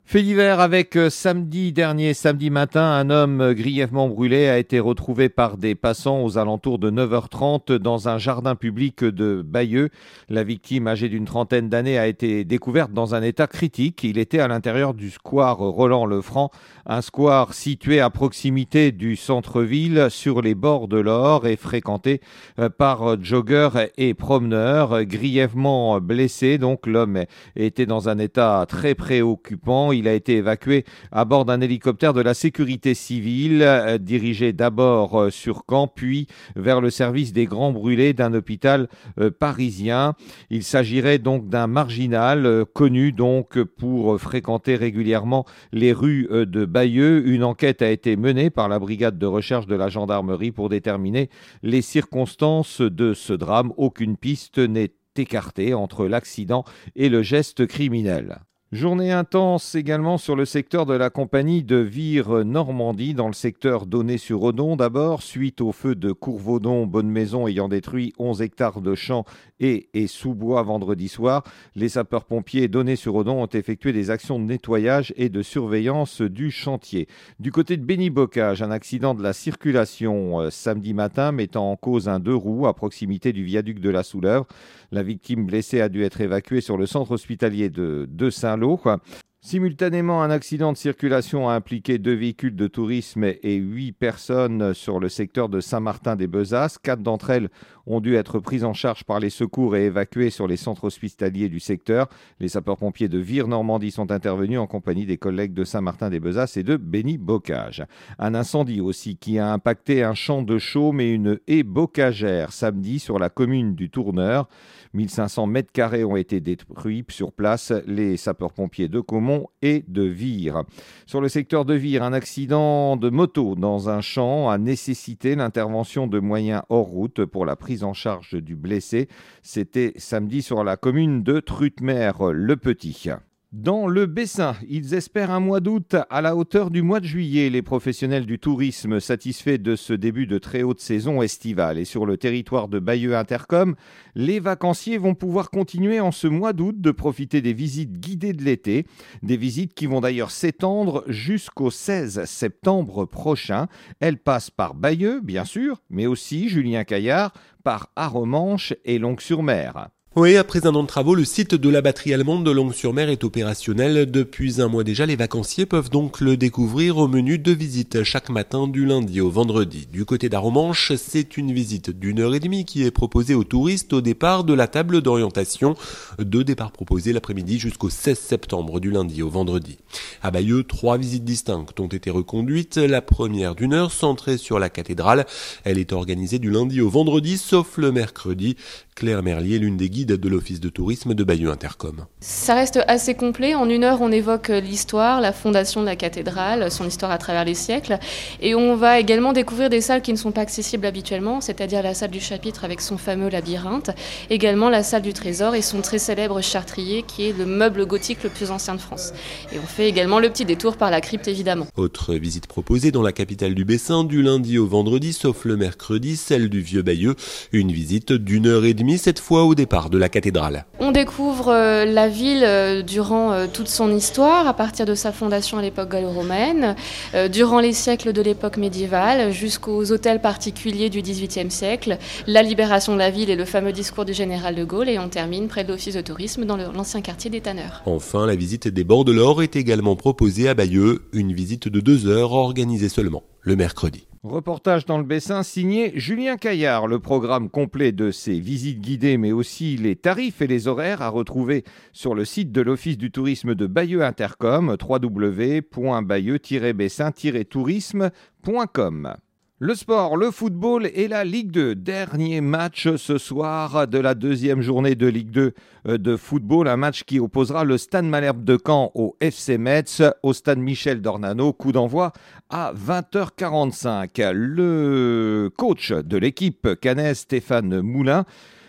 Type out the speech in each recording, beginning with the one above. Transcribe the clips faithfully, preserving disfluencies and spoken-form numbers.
Fait divers avec euh, samedi dernier, samedi matin, un homme euh, grièvement brûlé a été retrouvé par des passants aux alentours de neuf heures trente dans un jardin public de Bayeux. La victime, âgée d'une trentaine d'années, a été découverte dans un état critique. Il était à l'intérieur du square Roland-le-Franc, un square situé à proximité du centre-ville sur les bords de l'Or et fréquenté euh, par joggeurs et promeneurs. Grièvement blessé, donc l'homme était dans un état très préoccupant. Il a été évacué à bord d'un hélicoptère de la sécurité civile, euh, dirigé d'abord euh, sur Caen, puis vers le service des grands brûlés d'un hôpital euh, parisien. Il s'agirait donc d'un marginal euh, connu donc pour euh, fréquenter régulièrement les rues euh, de Bayeux. Une enquête a été menée par la brigade de recherche de la gendarmerie pour déterminer les circonstances de ce drame. Aucune piste n'est écartée entre l'accident et le geste criminel. Journée intense également sur le secteur de la compagnie de Vire Normandie, dans le secteur d'Aunay-sur-Odon d'abord, suite au feu de Courvaudon-Bonne-Maison ayant détruit onze hectares de champs et, et sous-bois vendredi soir. Les sapeurs-pompiers d'Aunay-sur-Odon ont effectué des actions de nettoyage et de surveillance du chantier. Du côté de Béni-Bocage, un accident de la circulation euh, samedi matin mettant en cause un deux roues à proximité du viaduc de la Soulèvre. La victime blessée a dû être évacuée sur le centre hospitalier de, de Saint-Lô. Simultanément, un accident de circulation a impliqué deux véhicules de tourisme et huit personnes sur le secteur de Saint-Martin-des-Bezasses. Quatre d'entre elles ont dû être prises en charge par les secours et évacuées sur les centres hospitaliers du secteur. Les sapeurs-pompiers de Vire Normandie sont intervenus en compagnie des collègues de Saint-Martin-des-Bezasses et de Béni-Bocage. Un incendie aussi qui a impacté un champ de chaume et une haie bocagère samedi sur la commune du Tourneur. mille cinq cents mètres carrés ont été détruits sur place. Les sapeurs-pompiers de Caumont et de Vire. Sur le secteur de Vire, un accident de moto dans un champ a nécessité l'intervention de moyens hors route pour la prise en charge du blessé. C'était samedi sur la commune de Trutmer-le-Petit. Dans le Bessin, ils espèrent un mois d'août à la hauteur du mois de juillet. Les professionnels du tourisme satisfaits de ce début de très haute saison estivale. Et sur le territoire de Bayeux Intercom, les vacanciers vont pouvoir continuer en ce mois d'août de profiter des visites guidées de l'été. Des visites qui vont d'ailleurs s'étendre jusqu'au seize septembre prochain. Elles passent par Bayeux, bien sûr, mais aussi, Julien Caillard, par Arromanches et Longues-sur-Mer. Oui, après un an de travaux, le site de la batterie allemande de Longues-sur-Mer est opérationnel. Depuis un mois déjà, les vacanciers peuvent donc le découvrir au menu de visite chaque matin du lundi au vendredi. Du côté d'Arromanches, c'est une visite d'une heure et demie qui est proposée aux touristes au départ de la table d'orientation. Deux départs proposés l'après-midi jusqu'au seize septembre du lundi au vendredi. À Bayeux, trois visites distinctes ont été reconduites. La première d'une heure centrée sur la cathédrale. Elle est organisée du lundi au vendredi, sauf le mercredi. Claire Merlier, l'une des guides de l'Office de tourisme de Bayeux Intercom. Ça reste assez complet. En une heure, on évoque l'histoire, la fondation de la cathédrale, son histoire à travers les siècles. Et on va également découvrir des salles qui ne sont pas accessibles habituellement, c'est-à-dire la salle du chapitre avec son fameux labyrinthe, également la salle du trésor et son très célèbre chartrier qui est le meuble gothique le plus ancien de France. Et on fait également le petit détour par la crypte évidemment. Autre visite proposée dans la capitale du Bessin du lundi au vendredi, sauf le mercredi, celle du Vieux Bayeux. Une visite d'une heure et demie, cette fois au départ de la cathédrale. On découvre euh, la ville euh, durant euh, toute son histoire, à partir de sa fondation à l'époque gallo-romaine, euh, durant les siècles de l'époque médiévale, jusqu'aux hôtels particuliers du dix-huitième siècle, la libération de la ville et le fameux discours du général de Gaulle, et on termine près de l'office de tourisme dans le, l'ancien quartier des Tanneurs. Enfin, la visite des bords de l'Or est également proposée à Bayeux, une visite de deux heures organisée seulement le mercredi. Reportage dans le Bessin signé Julien Caillard. Le programme complet de ces visites guidées, mais aussi les tarifs et les horaires à retrouver sur le site de l'Office du tourisme de Bayeux Intercom, w w w point bayeux tiret bessin tiret tourisme point com. Le sport, le football et la Ligue deux. Dernier match ce soir de la deuxième journée de Ligue deux de football. Un match qui opposera le Stade Malherbe de Caen au F C Metz, au stade Michel Dornano. Coup d'envoi à vingt heures quarante-cinq. Le coach de l'équipe caennaise, Stéphane Moulin,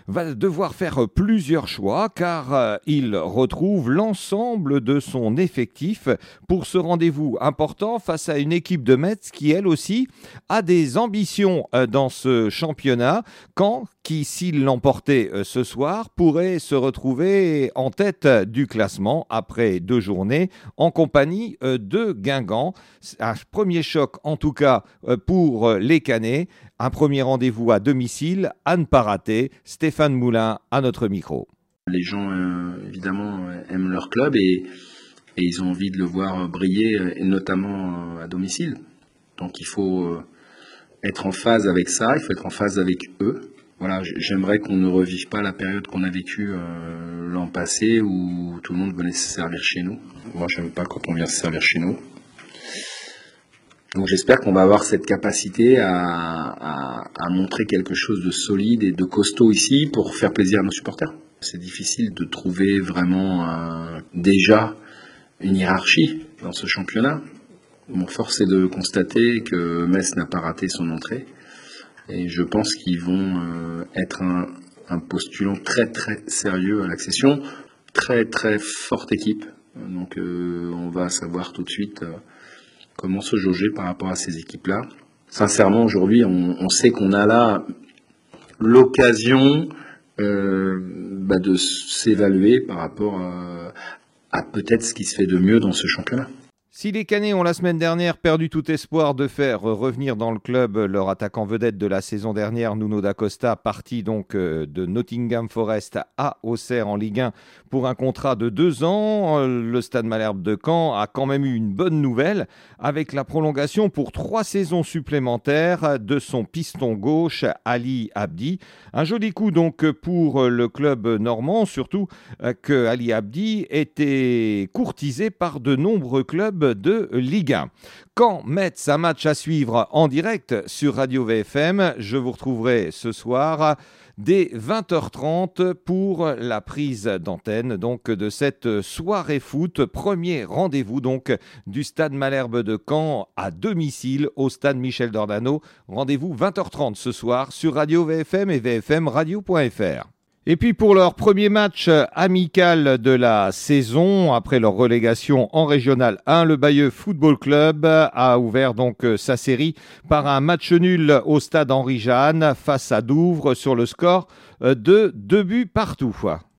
va devoir faire plusieurs choix car il retrouve l'ensemble de son effectif pour ce rendez-vous important face à une équipe de Metz qui, elle aussi, a des ambitions dans ce championnat. Caen, qui, s'il l'emportait ce soir, pourrait se retrouver en tête du classement après deux journées en compagnie de Guingamp. Un premier choc en tout cas pour les Canets. Un premier rendez-vous à domicile à ne pas rater. Stéphane Moulin à notre micro. Les gens euh, évidemment aiment leur club et, et ils ont envie de le voir briller, et notamment à domicile. Donc il faut être en phase avec ça, il faut être en phase avec eux. Voilà, j'aimerais qu'on ne revive pas la période qu'on a vécue euh, l'an passé où tout le monde venait se servir chez nous. Moi, j'aime pas quand on vient se servir chez nous. Donc j'espère qu'on va avoir cette capacité à, à, à montrer quelque chose de solide et de costaud ici pour faire plaisir à nos supporters. C'est difficile de trouver vraiment euh, déjà une hiérarchie dans ce championnat. Bon, force est de constater que Metz n'a pas raté son entrée. Et je pense qu'ils vont euh, être un, un postulant très très sérieux à l'accession. Très très forte équipe. Donc euh, on va savoir tout de suite euh, comment se jauger par rapport à ces équipes-là. Sincèrement, aujourd'hui, on, on sait qu'on a là l'occasion euh, bah, de s'évaluer par rapport à, à peut-être ce qui se fait de mieux dans ce championnat. Si les Canets ont la semaine dernière perdu tout espoir de faire revenir dans le club leur attaquant vedette de la saison dernière, Nuno da Costa, parti donc de Nottingham Forest à Auxerre en Ligue un pour un contrat de deux ans, le Stade Malherbe de Caen a quand même eu une bonne nouvelle avec la prolongation pour trois saisons supplémentaires de son piston gauche Ali Abdi. Un joli coup donc pour le club normand, surtout que Ali Abdi était courtisé par de nombreux clubs de Ligue un. Caen Metz, un match à suivre en direct sur Radio V F M. Je vous retrouverai ce soir dès vingt heures trente pour la prise d'antenne donc de cette soirée foot. Premier rendez-vous donc du Stade Malherbe de Caen à domicile au Stade Michel Dornano. Rendez-vous vingt heures trente ce soir sur Radio V F M et v f m radio point f r. Et puis pour leur premier match amical de la saison, après leur relégation en Régional un, le Bayeux Football Club a ouvert donc sa série par un match nul au stade Henri Jahan face à Douvres sur le score de deux buts partout.